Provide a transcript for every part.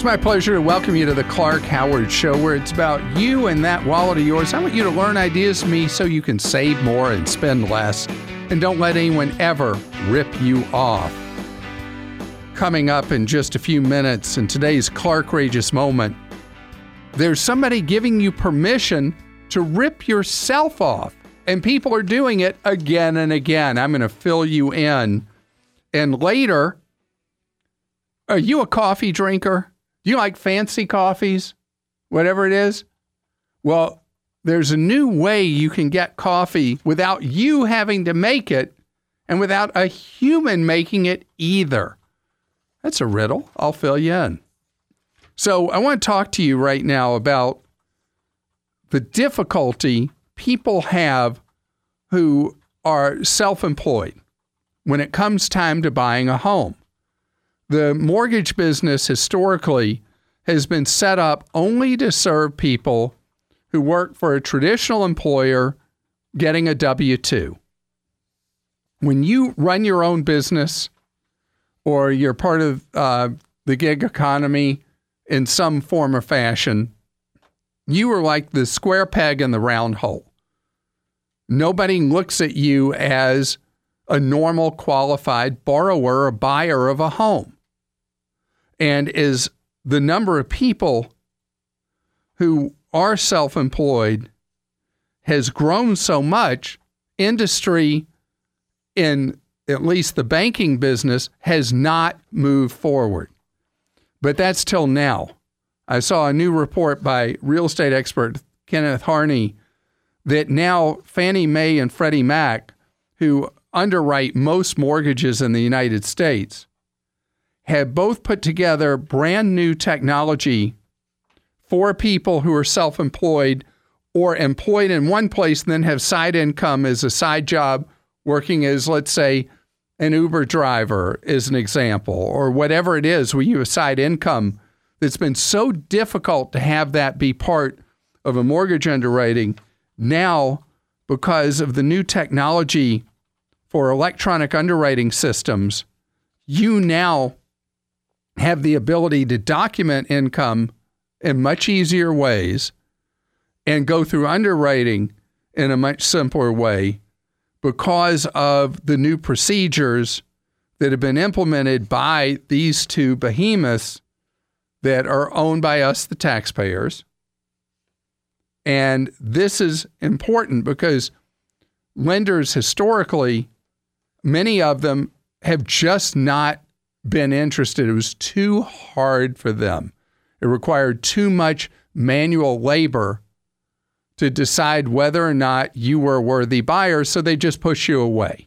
It's my pleasure to welcome you to the Clark Howard Show, where it's about you and that wallet of yours. I want you to learn ideas from me so you can save more and spend less, and don't let anyone ever rip you off. Coming up in just a few minutes in today's Clarkrageous Moment, there's somebody giving you permission to rip yourself off, and people are doing it again and again. I'm going to fill you in. And later, are you a coffee drinker? Do you like fancy coffees? Whatever it is? Well, there's a new way you can get coffee without you having to make it and without a human making it either. That's a riddle. I'll fill you in. So I want to talk to you right now about the difficulty people have who are self-employed when it comes time to buying a home. The mortgage business historically has been set up only to serve people who work for a traditional employer getting a W-2. When you run your own business or you're part of the gig economy in some form or fashion, you are like the square peg in the round hole. Nobody looks at you as a normal qualified borrower or buyer of a home. And as the number of people who are self-employed has grown so much, industry in at least the banking business has not moved forward. But that's till now. I saw a new report by real estate expert Kenneth Harney that now Fannie Mae and Freddie Mac, who underwrite most mortgages in the United States, have both put together brand new technology for people who are self-employed or employed in one place and then have side income as a side job, working as, let's say, an Uber driver is an example, or whatever it is where you have side income. That's been so difficult to have that be part of a mortgage underwriting. Now, because of the new technology for electronic underwriting systems, you now have the ability to document income in much easier ways and go through underwriting in a much simpler way because of the new procedures that have been implemented by these two behemoths that are owned by us, the taxpayers. And this is important because lenders historically, many of them have just not been interested. It was too hard for them. It required too much manual labor to decide whether or not you were a worthy buyer, so they just push you away.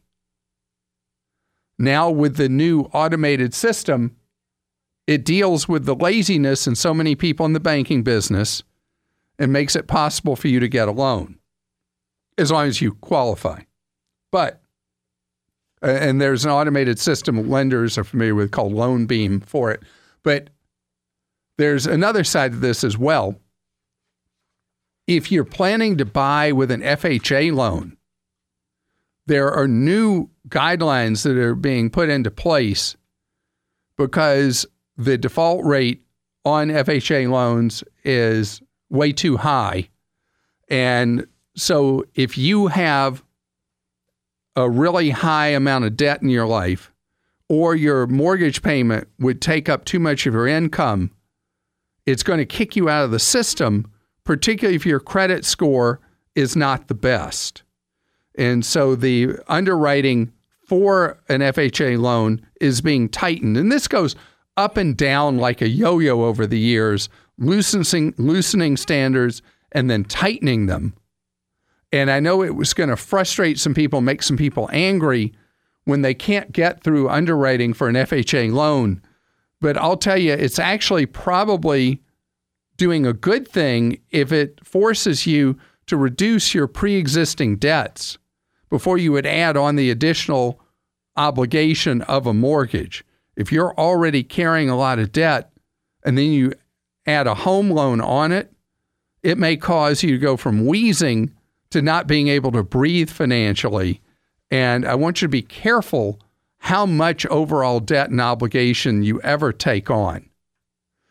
Now, with the new automated system, it deals with the laziness in so many people in the banking business and makes it possible for you to get a loan, as long as you qualify. But and there's an automated system lenders are familiar with called LoanBeam for it. But there's another side of this as well. If you're planning to buy with an FHA loan, there are new guidelines that are being put into place because the default rate on FHA loans is way too high. And so if you have a really high amount of debt in your life, or your mortgage payment would take up too much of your income, it's going to kick you out of the system, particularly if your credit score is not the best. And so the underwriting for an FHA loan is being tightened. And this goes up and down like a yo-yo over the years, loosening standards and then tightening them. And I know it was going to frustrate some people, make some people angry when they can't get through underwriting for an FHA loan. But I'll tell you, it's actually probably doing a good thing if it forces you to reduce your pre-existing debts before you would add on the additional obligation of a mortgage. If you're already carrying a lot of debt and then you add a home loan on it, it may cause you to go from wheezing to not being able to breathe financially. And I want you to be careful how much overall debt and obligation you ever take on.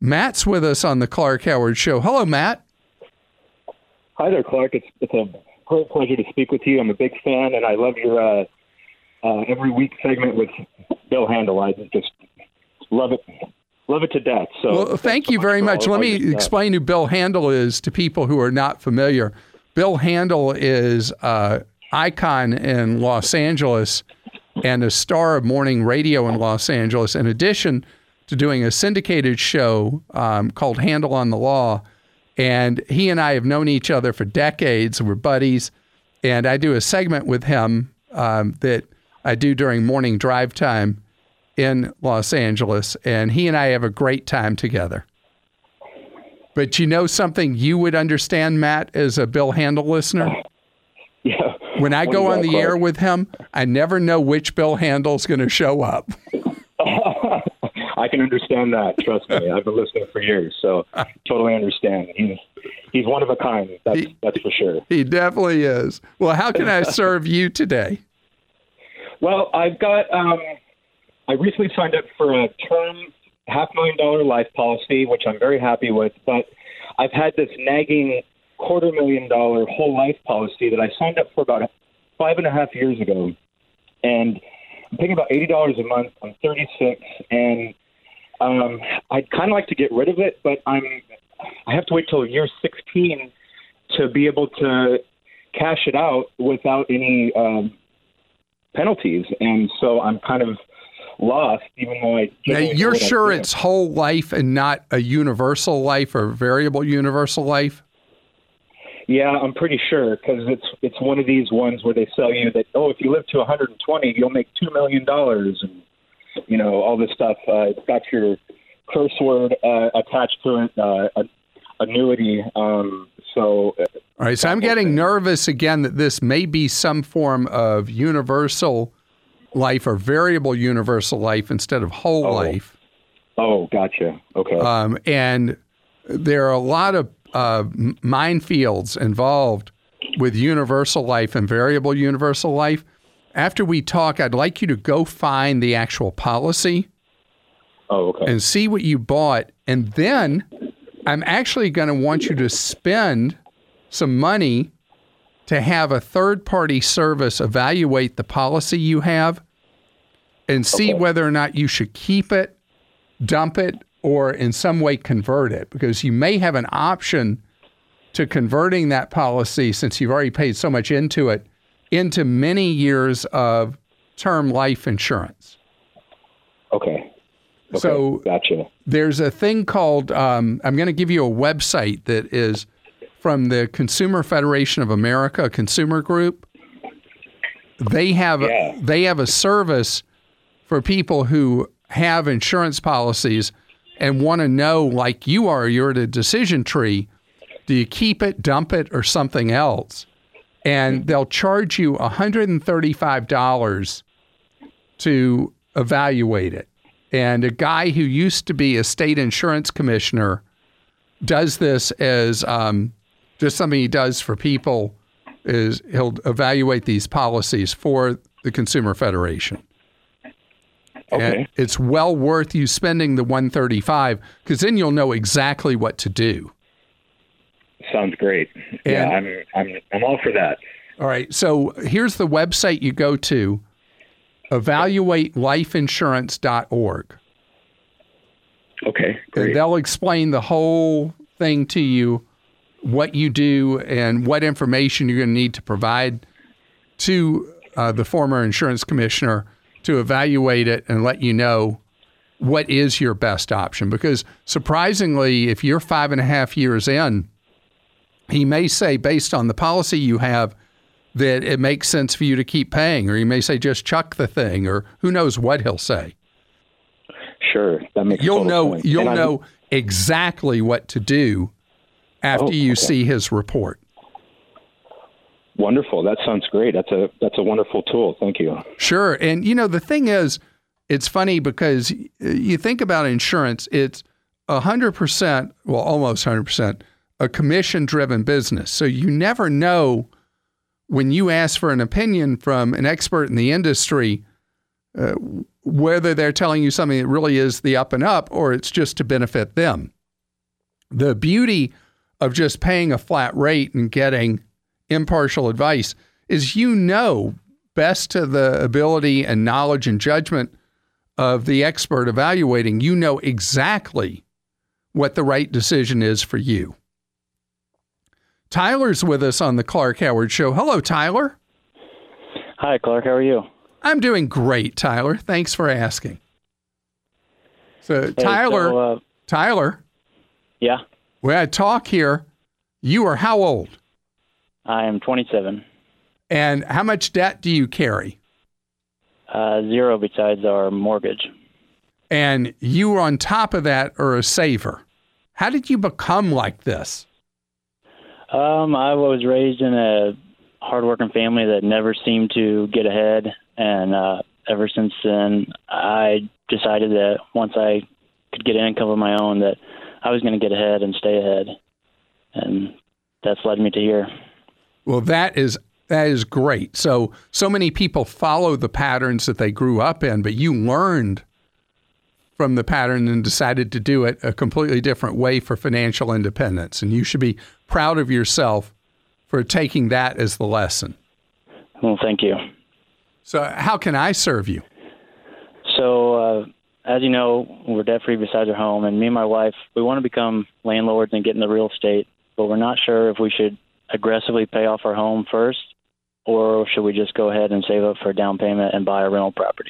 Matt's with us on the Clark Howard Show. Hello, Matt. Hi there, Clark. It's a great pleasure to speak with you. I'm a big fan, and I love your every week segment with Bill Handel. I just love it to death. So, well, thank you very much. Let me explain who Bill Handel is to people who are not familiar. Bill Handel is an icon in Los Angeles and a star of morning radio in Los Angeles, in addition to doing a syndicated show called Handel on the Law. And he and I have known each other for decades. We're buddies. And I do a segment with him that I do during morning drive time in Los Angeles. And he and I have a great time together. But you know something you would understand, Matt, as a Bill Handel listener? Yeah. When I go on the air with him, I never know which Bill Handel's going to show up. I can understand that. Trust me. I've been listening for years, so totally understand. He's one of a kind. That's for sure. He definitely is. Well, how can I serve you today? Well, I've got. I recently signed up for a term $500,000 life policy, which I'm very happy with. But I've had this nagging $250,000 whole life policy that I signed up for about 5.5 years ago, and I'm paying about $80 a month. I'm 36, and I'd kind of like to get rid of it, but I have to wait till year 16 to be able to cash it out without any penalties, and so I'm kind of lost, even though I. Now, you're sure it's whole life and not a universal life or variable universal life? Yeah, I'm pretty sure, because it's one of these ones where they sell you that, if you live to 120, you'll make $2 million, and all this stuff. It's got your curse word attached to it, annuity. All right, so I'm getting nervous again that this may be some form of universal life or variable universal life instead of whole life. Oh, gotcha. Okay. And there are a lot of minefields involved with universal life and variable universal life. After we talk, I'd like you to go find the actual policy and see what you bought. And then I'm actually going to want you to spend some money to have a third-party service evaluate the policy you have and see whether or not you should keep it, dump it, or in some way convert it, because you may have an option to converting that policy, since you've already paid so much into it, into many years of term life insurance. Okay. So gotcha. There's a thing called, I'm going to give you a website that is from the Consumer Federation of America, a consumer group. They have a service for people who have insurance policies and want to know, like you are, you're at a decision tree, do you keep it, dump it, or something else? And they'll charge you $135 to evaluate it. And a guy who used to be a state insurance commissioner does this as just something he does for people, is he'll evaluate these policies for the Consumer Federation. Okay. And it's well worth you spending the $135, because then you'll know exactly what to do. Sounds great. I'm all for that. All right. So here's the website you go to, evaluatelifeinsurance.org. Okay, great. And they'll explain the whole thing to you, what you do and what information you're going to need to provide to the former insurance commissioner to evaluate it and let you know what is your best option. Because surprisingly, if you're 5.5 years in, he may say, based on the policy you have, that it makes sense for you to keep paying, or he may say just chuck the thing, or who knows what he'll say. Sure, that makes you'll sense. You'll know exactly what to do after you see his report. Wonderful. That sounds great. That's a wonderful tool. Thank you. Sure. And the thing is, it's funny because you think about insurance, it's 100%, well, almost 100%, a commission-driven business. So you never know when you ask for an opinion from an expert in the industry, whether they're telling you something that really is the up and up or it's just to benefit them. The beauty of just paying a flat rate and getting impartial advice is best to the ability and knowledge and judgment of the expert evaluating, exactly what the right decision is for you. Tyler's with us on the Clark Howard Show. Hello, Tyler. Hi, Clark. How are you? I'm doing great, Tyler. Thanks for asking. So, Tyler. Yeah? We had talk here. You are how old? I am 27. And how much debt do you carry? 0 besides our mortgage. And you on top of that are a saver. How did you become like this? I was raised in a hardworking family that never seemed to get ahead. And ever since then, I decided that once I could get an income of my own, that I was going to get ahead and stay ahead. And that's led me to here. Well, that is great. So many people follow the patterns that they grew up in, but you learned from the pattern and decided to do it a completely different way for financial independence. And you should be proud of yourself for taking that as the lesson. Well, thank you. So how can I serve you? So, as you know, we're debt-free besides our home, and me and my wife, we want to become landlords and get into real estate, but we're not sure if we should aggressively pay off our home first, or should we just go ahead and save up for a down payment and buy a rental property?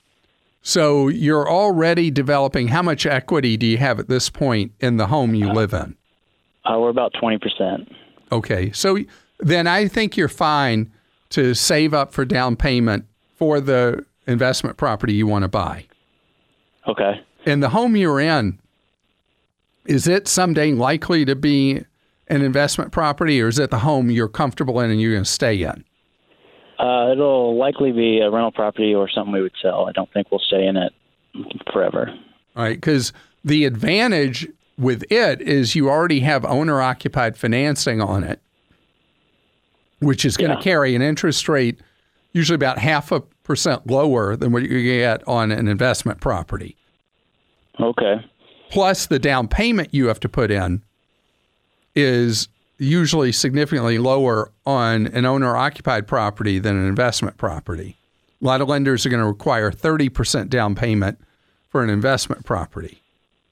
So you're already developing. How much equity do you have at this point in the home you live in? We're about 20%. Okay. So then I think you're fine to save up for down payment for the investment property you want to buy. Okay. And the home you're in, is it someday likely to be an investment property, or is it the home you're comfortable in and you're going to stay in? It'll likely be a rental property or something we would sell. I don't think we'll stay in it forever. All right, because the advantage with it is you already have owner-occupied financing on it, which is going to carry an interest rate usually about 0.5% lower than what you get on an investment property. Okay. Plus, the down payment you have to put in is usually significantly lower on an owner-occupied property than an investment property. A lot of lenders are going to require 30% down payment for an investment property.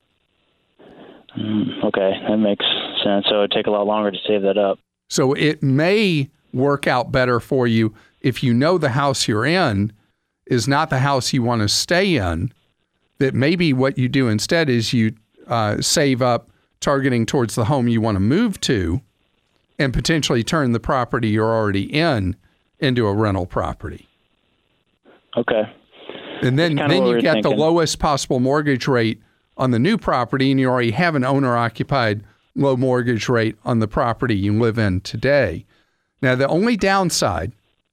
Okay, that makes sense. So it would take a lot longer to save that up. So it may work out better for you if you know the house you're in is not the house you want to stay in, that maybe what you do instead is you save up targeting towards the home you want to move to and potentially turn the property you're already in into a rental property. Okay. And then you get the lowest possible mortgage rate on the new property, and you already have an owner-occupied low mortgage rate on the property you live in today. Now, the only downside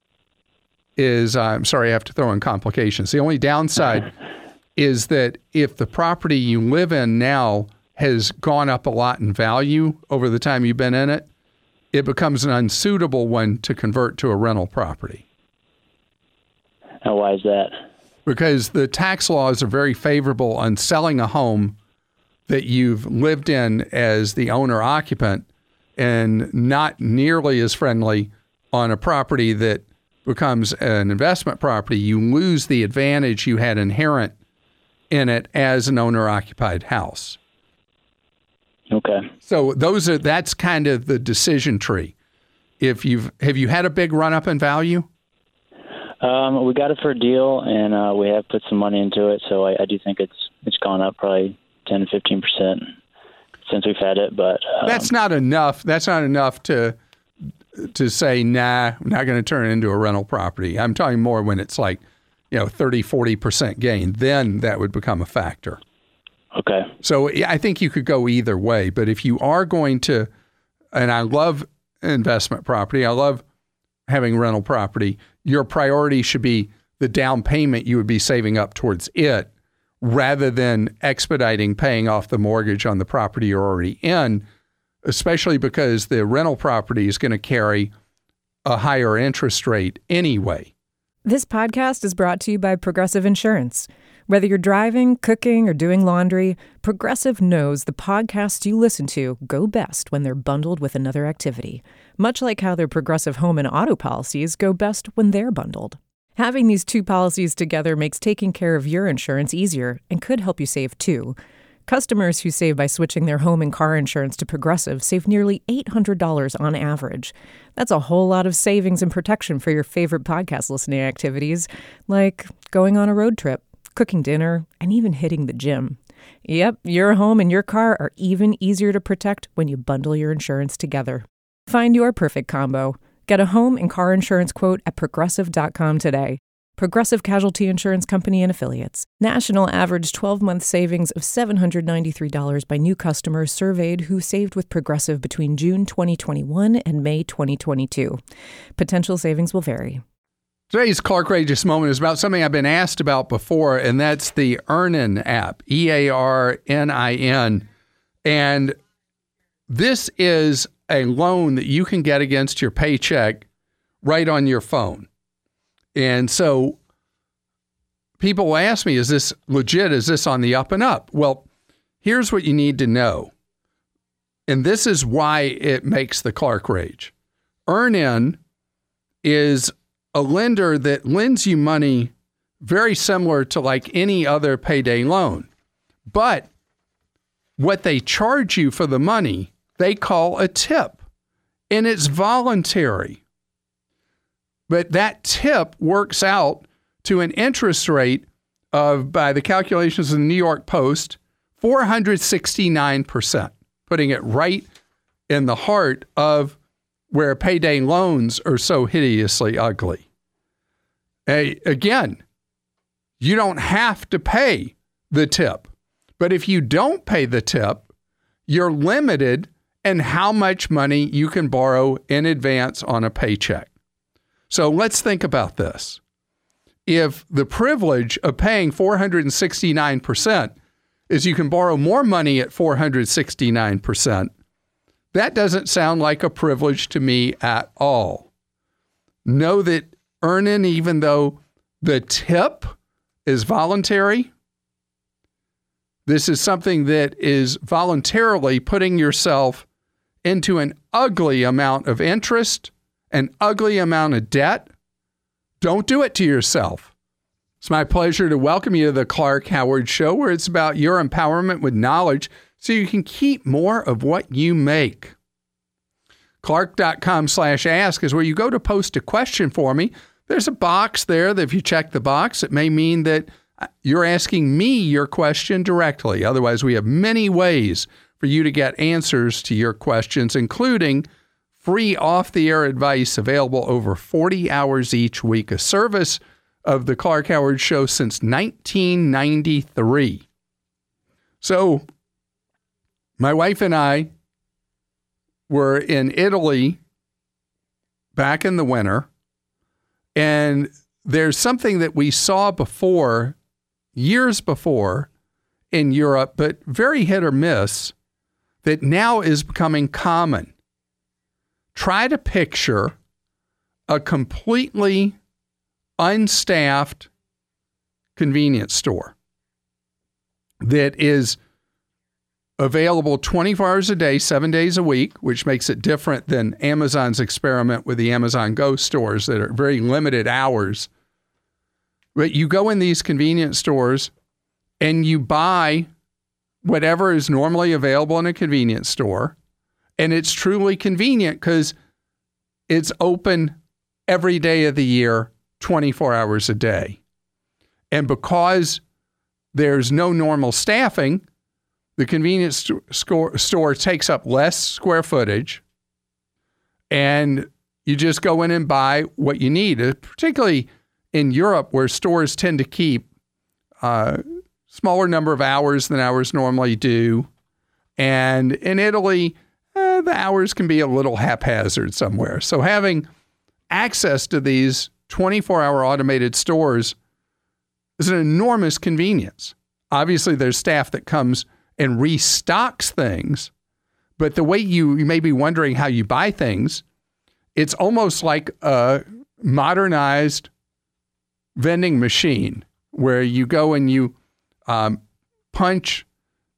is, I'm sorry, I have to throw in complications. The only downside is that if the property you live in now has gone up a lot in value over the time you've been in it, it becomes an unsuitable one to convert to a rental property. And why is that? Because the tax laws are very favorable on selling a home that you've lived in as the owner-occupant and not nearly as friendly on a property that becomes an investment property. You lose the advantage you had inherent in it as an owner-occupied house. Okay. So that's kind of the decision tree. Have you had a big run up in value? We got it for a deal, and we have put some money into it. So I do think it's gone up probably 10 to 15% since we've had it. But that's not enough. That's not enough to say, nah, I'm not going to turn it into a rental property. I'm talking more when it's like, 30, 40% gain. Then that would become a factor. Okay. So I think you could go either way. But if you are going to, and I love investment property, I love having rental property, your priority should be the down payment you would be saving up towards it rather than expediting paying off the mortgage on the property you're already in, especially because the rental property is going to carry a higher interest rate anyway. This podcast is brought to you by Progressive Insurance. Whether you're driving, cooking, or doing laundry, Progressive knows the podcasts you listen to go best when they're bundled with another activity, much like how their Progressive home and auto policies go best when they're bundled. Having these two policies together makes taking care of your insurance easier and could help you save too. Customers who save by switching their home and car insurance to Progressive save nearly $800 on average. That's a whole lot of savings and protection for your favorite podcast listening activities, like going on a road trip, cooking dinner, and even hitting the gym. Yep, your home and your car are even easier to protect when you bundle your insurance together. Find your perfect combo. Get a home and car insurance quote at Progressive.com today. Progressive Casualty Insurance Company and Affiliates. National average 12-month savings of $793 by new customers surveyed who saved with Progressive between June 2021 and May 2022. Potential savings will vary. Today's Clarkrageous Moment is about something I've been asked about before, and that's the Earnin app, EARNIN. And this is a loan that you can get against your paycheck right on your phone. And so people ask me, is this legit? Is this on the up and up? Well, here's what you need to know. And this is why it makes the Clark Rage. Earnin is a lender that lends you money very similar to like any other payday loan. But what they charge you for the money, they call a tip. And it's voluntary. But that tip works out to an interest rate of, by the calculations of the New York Post, 469%, putting it right in the heart of where payday loans are so hideously ugly. Again, you don't have to pay the tip. But if you don't pay the tip, you're limited in how much money you can borrow in advance on a paycheck. So let's think about this. If the privilege of paying 469% is you can borrow more money at 469%, that doesn't sound like a privilege to me at all. Know that Earnin, even though the tip is voluntary, this is something that is voluntarily putting yourself into an ugly amount of interest, an ugly amount of debt. Don't do it to yourself. It's my pleasure to welcome you to the Clark Howard Show, where it's about your empowerment with knowledge so you can keep more of what you make. Clark.com/ask is where you go to post a question for me. There's a box there that if you check the box, it may mean that you're asking me your question directly. Otherwise, we have many ways for you to get answers to your questions, including free off-the-air advice available over 40 hours each week, a service of the Clark Howard Show since 1993. So, my wife and I were in Italy back in the winter, and there's something that we saw before, years before, in Europe, but very hit or miss, that now is becoming common. Try to picture a completely unstaffed convenience store that is available 24 hours a day, 7 days a week, which makes it different than Amazon's experiment with the Amazon Go stores that are very limited hours. But you go in these convenience stores and you buy whatever is normally available in a convenience store. And it's truly convenient because it's open every day of the year, 24 hours a day. And because there's no normal staffing, the convenience store takes up less square footage, and you just go in and buy what you need, particularly in Europe where stores tend to keep a smaller number of hours than hours normally do. And in Italy, the hours can be a little haphazard somewhere. So having access to these 24-hour automated stores is an enormous convenience. Obviously, there's staff that comes and restocks things, but the way you may be wondering how you buy things, it's almost like a modernized vending machine where you go and you punch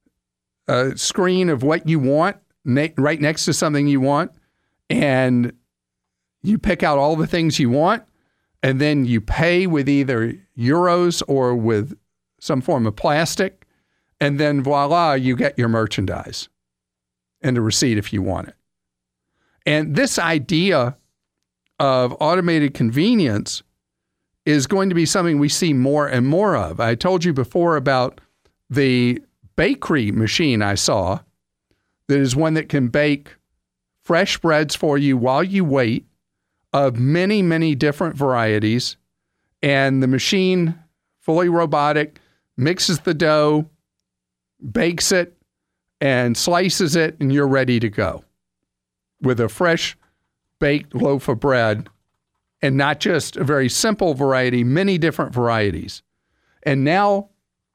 a screen of what you want right next to something you want, and you pick out all the things you want, and then you pay with either euros or with some form of plastic, and then voila, you get your merchandise and a receipt if you want it. And this idea of automated convenience is going to be something we see more and more of. I told you before about the bakery machine I saw that is one that can bake fresh breads for you while you wait of many, many different varieties. And the machine, fully robotic, mixes the dough, bakes it, and slices it, and you're ready to go with a fresh baked loaf of bread, and not just a very simple variety, many different varieties. And now,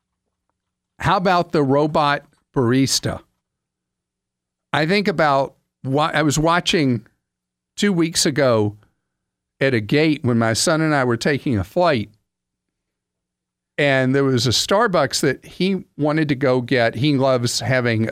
how about the robot barista? I think about what I was watching 2 weeks ago at a gate when my son and I were taking a flight, and there was a Starbucks that he wanted to go get. He loves having,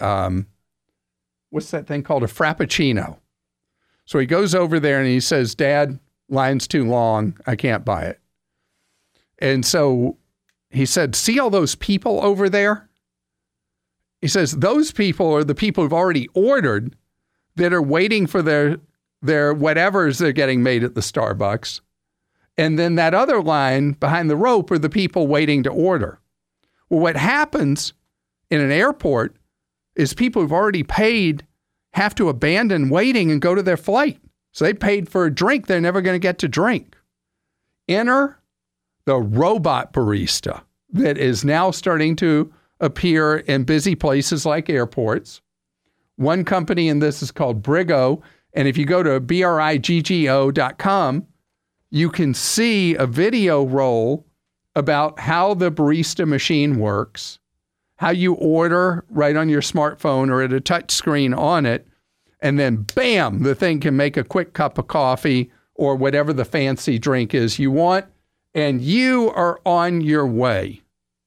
what's that thing called? A Frappuccino. So he goes over there and he says, Dad, line's too long. I can't buy it. And so he said, see all those people over there? He says, those people are the people who've already ordered that are waiting for their whatevers they're getting made at the Starbucks. And then that other line behind the rope are the people waiting to order. Well, what happens in an airport is people who've already paid have to abandon waiting and go to their flight. So they paid for a drink they're never going to get to drink. Enter the robot barista that is now starting to appear in busy places like airports. One company in this is called Brigo. And if you go to briggo.com, you can see a video roll about how the barista machine works, how you order right on your smartphone or at a touch screen on it, and then bam, the thing can make a quick cup of coffee or whatever the fancy drink is you want, and you are on your way.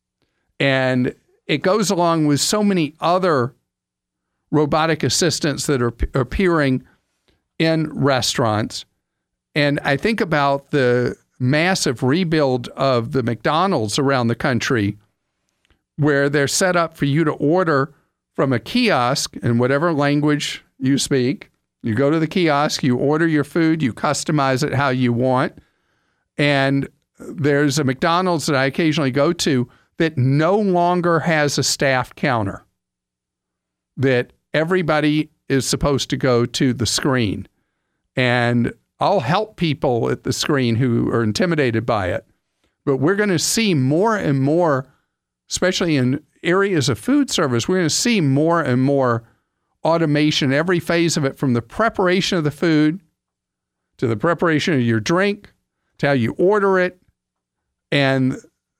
And it goes along with so many other robotic assistants that are appearing in restaurants. And I think about the massive rebuild of the McDonald's around the country, where they're set up for you to order from a kiosk in whatever language you speak. You go to the kiosk, you order your food, you customize it how you want. And there's a McDonald's that I occasionally go to that no longer has a staff counter, that everybody is supposed to go to the screen. And I'll help people at the screen who are intimidated by it. But we're going to see more and more, especially in areas of food service, we're going to see more and more automation, every phase of it, from the preparation of the food to the preparation of your drink to how you order it. And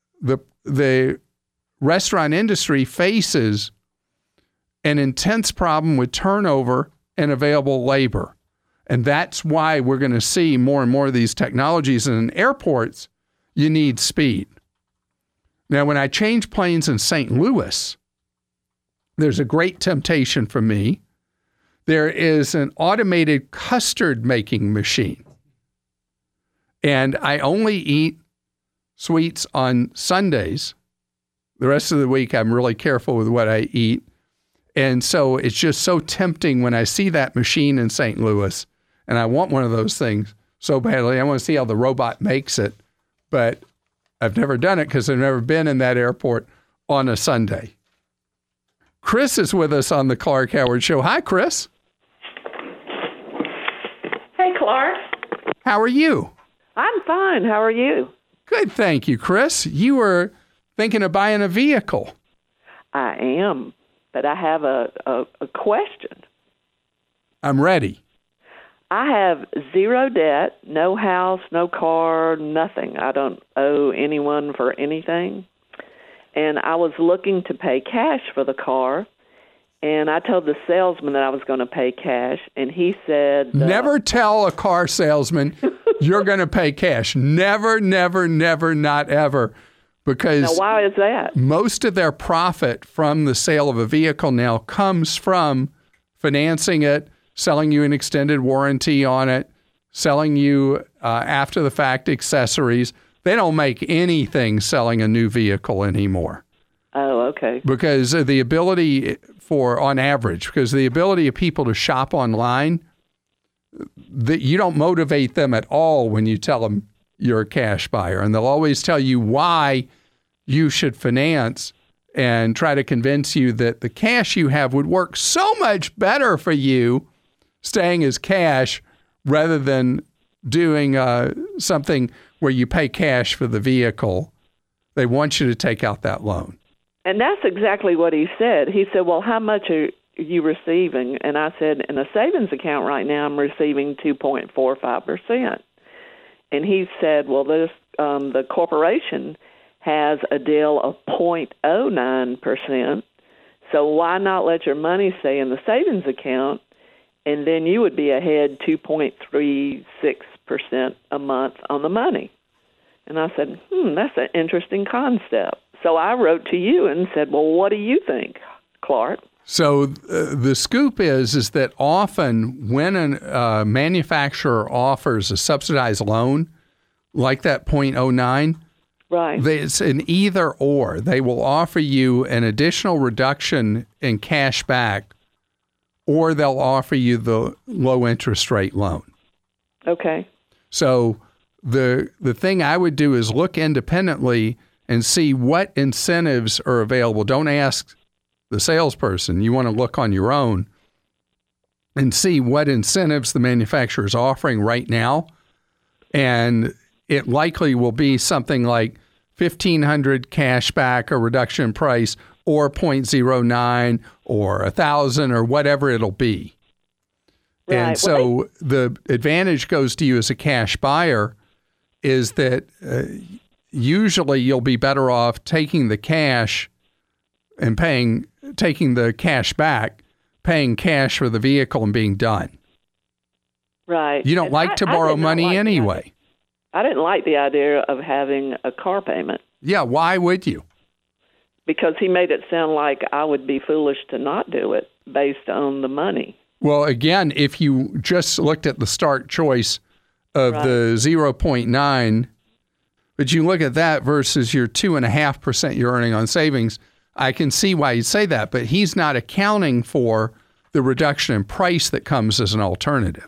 the restaurant industry faces an intense problem with turnover and available labor. And that's why we're going to see more and more of these technologies. And in airports, you need speed. Now, when I change planes in St. Louis, there's a great temptation for me. There is an automated custard making machine. And I only eat sweets on Sundays. The rest of the week, I'm really careful with what I eat. And so it's just so tempting when I see that machine in St. Louis. And I want one of those things so badly. I want to see how the robot makes it. But I've never done it because I've never been in that airport on a Sunday. Chris is with us on the Clark Howard Show. Hi, Chris. Hey, Clark. How are you? I'm fine. How are you? Good, thank you, Chris. You were thinking of buying a vehicle. I am, but I have a question. I'm ready. I have zero debt, no house, no car, nothing. I don't owe anyone for anything. And I was looking to pay cash for the car, and I told the salesman that I was going to pay cash, and he said... Never tell a car salesman you're going to pay cash. Never, never, never, not ever. Because now, why is that? Most of their profit from the sale of a vehicle now comes from financing it, selling you an extended warranty on it, selling you after-the-fact accessories. They don't make anything selling a new vehicle anymore. Oh, okay. Because of the ability on average, because the ability of people to shop online, that you don't motivate them at all when you tell them you're a cash buyer. And they'll always tell you why you should finance and try to convince you that the cash you have would work so much better for you staying as cash rather than doing something where you pay cash for the vehicle. They want you to take out that loan. And that's exactly what he said. He said, well, how much are you receiving? And I said, in a savings account right now, I'm receiving 2.45%. And he said, well, the corporation has a deal of 0.09%, so why not let your money stay in the savings account, and then you would be ahead 2.36% a month on the money. And I said, that's an interesting concept. So I wrote to you and said, well, what do you think, Clark? So the scoop is that often when a manufacturer offers a subsidized loan, like that 0.09, right, it's an either or. They will offer you an additional reduction in cash back, or they'll offer you the low interest rate loan. Okay. So the thing I would do is look independently and see what incentives are available. Don't ask the salesperson. You want to look on your own and see what incentives the manufacturer is offering right now. And it likely will be something like $1,500 cash back, a reduction in price, or 0.09 or 1,000 or whatever it'll be. Right. And so the advantage goes to you as a cash buyer is that usually you'll be better off taking the cash and taking the cash back, paying cash for the vehicle and being done. Right. You don't like to borrow money anyway. I didn't like the idea of having a car payment. Yeah, why would you? Because he made it sound like I would be foolish to not do it based on the money. Well, again, if you just looked at the start choice of the 0.9, but you look at that versus your 2.5% you're earning on savings, I can see why you'd say that, but he's not accounting for the reduction in price that comes as an alternative.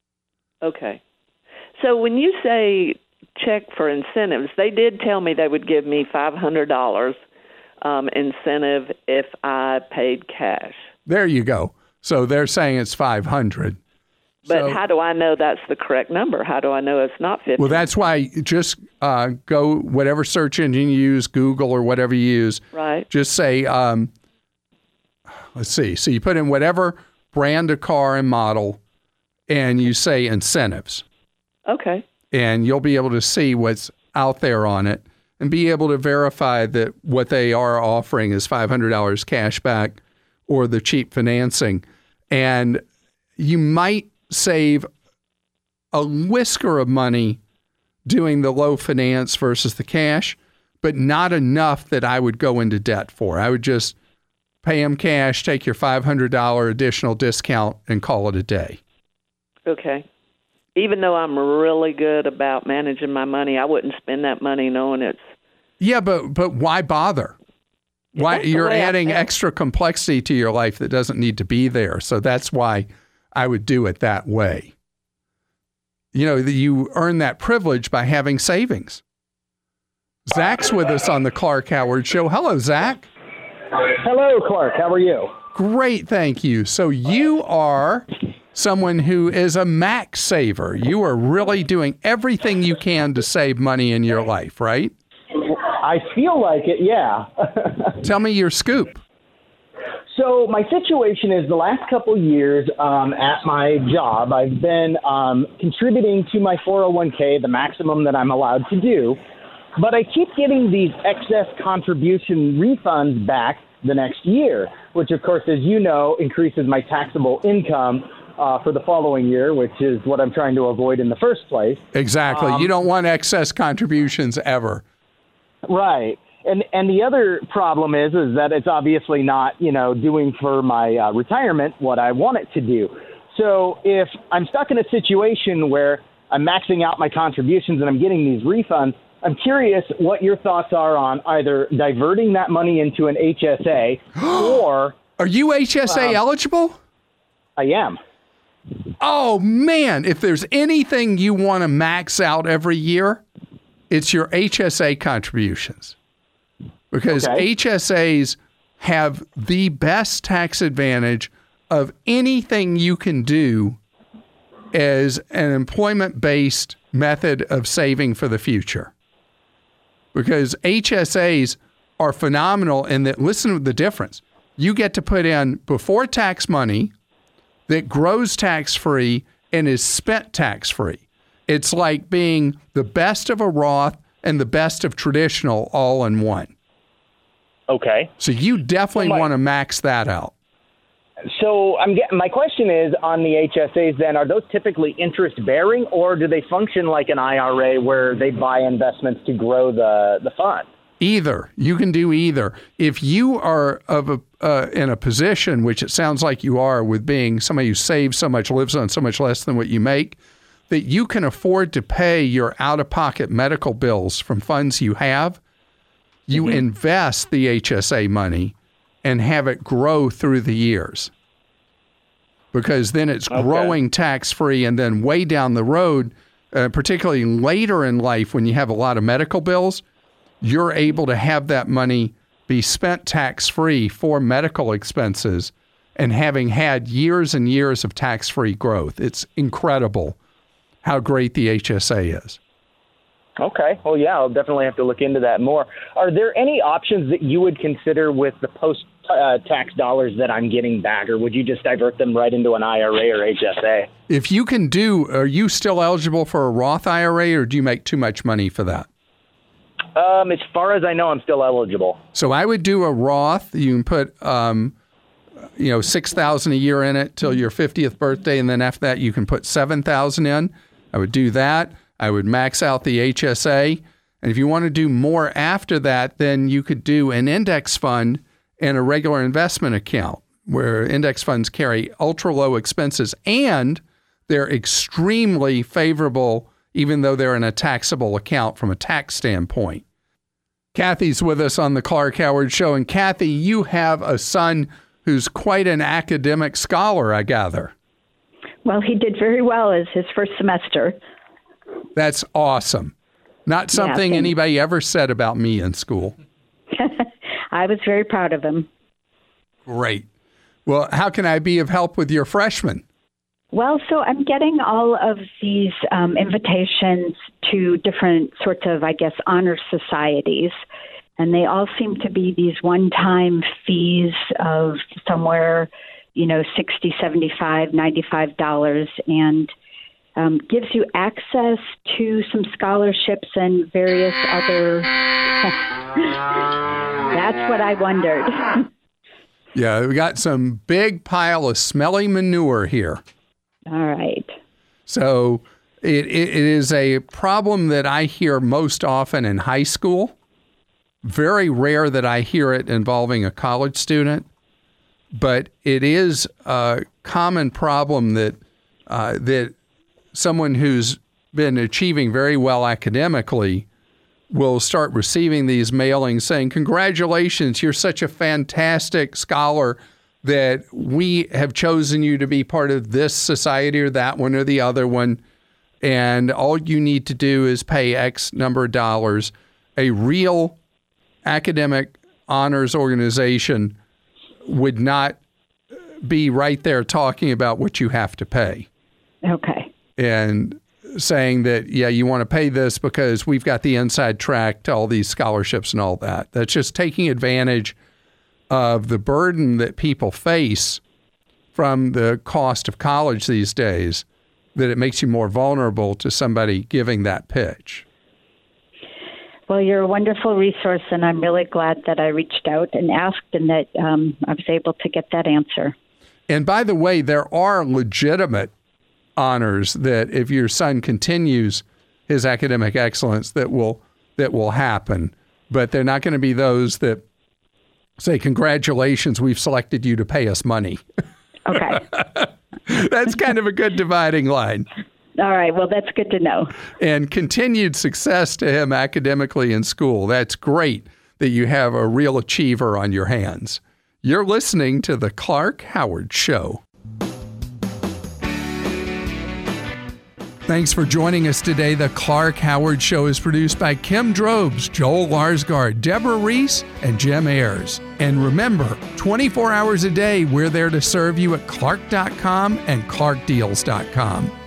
Okay. So when you say check for incentives, they did tell me they would give me $500 incentive if I paid cash. There you go. So they're saying it's $500. But how do I know that's the correct number? How do I know it's not $50? Well, that's why just go whatever search engine you use, Google or whatever you use. Right. Just say, let's see. So you put in whatever brand of car and model, and you say incentives. Okay. And you'll be able to see what's out there on it and be able to verify that what they are offering is $500 cash back or the cheap financing. And you might save a whisker of money doing the low finance versus the cash, but not enough that I would go into debt for. I would just pay them cash, take your $500 additional discount, and call it a day. Okay. Even though I'm really good about managing my money, I wouldn't spend that money knowing it's... Yeah, but why bother? Why you're adding extra complexity to your life that doesn't need to be there. So that's why I would do it that way. You know, you earn that privilege by having savings. Zach's with us on the Clark Howard Show. Hello, Zach. Hello, Clark. How are you? Great, thank you. So you are someone who is a max saver. You are really doing everything you can to save money in your life, right? I feel like it, yeah. Tell me your scoop. So my situation is the last couple years at my job, I've been contributing to my 401k, the maximum that I'm allowed to do, but I keep getting these excess contribution refunds back the next year, which of course, as you know, increases my taxable income for the following year, which is what I'm trying to avoid in the first place. Exactly. You don't want excess contributions ever. Right. And the other problem is that it's obviously not, doing for my retirement what I want it to do. So if I'm stuck in a situation where I'm maxing out my contributions and I'm getting these refunds, I'm curious what your thoughts are on either diverting that money into an HSA or... Are you HSA eligible? I am. Oh, man. If there's anything you want to max out every year, it's your HSA contributions. Because HSAs have the best tax advantage of anything you can do as an employment-based method of saving for the future. Because HSAs are phenomenal in that, listen to the difference. You get to put in before tax money that grows tax-free and is spent tax-free. It's like being the best of a Roth and the best of traditional all in one. Okay. So you definitely want to max that out. So my question is on the HSAs then, are those typically interest bearing or do they function like an IRA where they buy investments to grow the fund? Either. You can do either. If you are in a position, which it sounds like you are with being somebody who saves so much, lives on so much less than what you make, that you can afford to pay your out-of-pocket medical bills from funds you have, you invest the HSA money and have it grow through the years. Because then it's growing tax-free, and then way down the road, particularly later in life when you have a lot of medical bills, you're able to have that money be spent tax-free for medical expenses and having had years and years of tax-free growth. It's incredible how great the HSA is. Okay. Well, yeah, I'll definitely have to look into that more. Are there any options that you would consider with the post-tax dollars that I'm getting back, or would you just divert them right into an IRA or HSA? If you can are you still eligible for a Roth IRA, or do you make too much money for that? As far as I know, I'm still eligible. So I would do a Roth. You can put, $6,000 a year in it till your 50th birthday, and then after that, you can put $7,000 in. I would do that. I would max out the HSA. And if you want to do more after that, then you could do an index fund and a regular investment account, where index funds carry ultra low expenses and they're extremely favorable, even though they're in a taxable account from a tax standpoint. Kathy's with us on the Clark Howard Show. And Kathy, you have a son who's quite an academic scholar, I gather. Well, he did very well as his first semester. That's awesome. Not something anybody ever said about me in school. I was very proud of him. Great. Well, how can I be of help with your freshman? Well, so I'm getting all of these invitations to different sorts of, honor societies. And they all seem to be these one-time fees of somewhere, $60, $75, $95, and gives you access to some scholarships and various other... That's what I wondered. Yeah, we got some big pile of smelly manure here. All right. So it is a problem that I hear most often in high school. Very rare that I hear it involving a college student, but it is a common problem that someone who's been achieving very well academically will start receiving these mailings saying, "Congratulations, you're such a fantastic scholar that we have chosen you to be part of this society or that one or the other one, and all you need to do is pay X number of dollars." A real academic honors organization would not be right there talking about what you have to pay. Okay. And saying that, yeah, you want to pay this because we've got the inside track to all these scholarships and all that. That's just taking advantage of the burden that people face from the cost of college these days, that it makes you more vulnerable to somebody giving that pitch. Well, you're a wonderful resource, and I'm really glad that I reached out and asked and that I was able to get that answer. And by the way, there are legitimate honors that if your son continues his academic excellence, that will happen. but they're not going to be those that say, congratulations, we've selected you to pay us money. Okay. That's kind of a good dividing line. All right. Well, that's good to know. And continued success to him academically in school. That's great that you have a real achiever on your hands. You're listening to The Clark Howard Show. Thanks for joining us today. The Clark Howard Show is produced by Kim Drobes, Joel Larsgaard, Deborah Reese, and Jim Ayers. And remember, 24 hours a day, we're there to serve you at Clark.com and ClarkDeals.com.